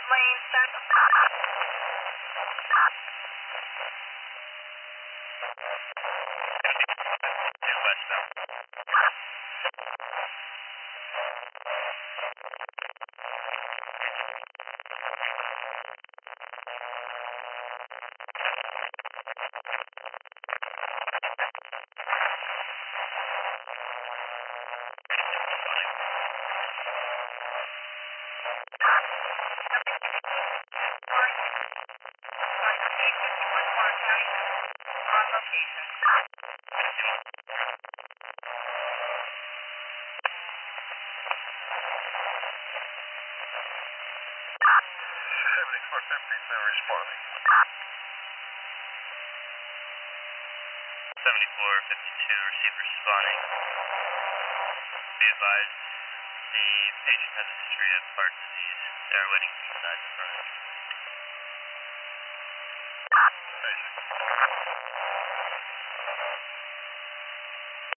lane set. Westbound. On location. 7452 responding. 7452, receive responding. Be advised, the patient has a history of heart disease. They are waiting inside the front. Patient.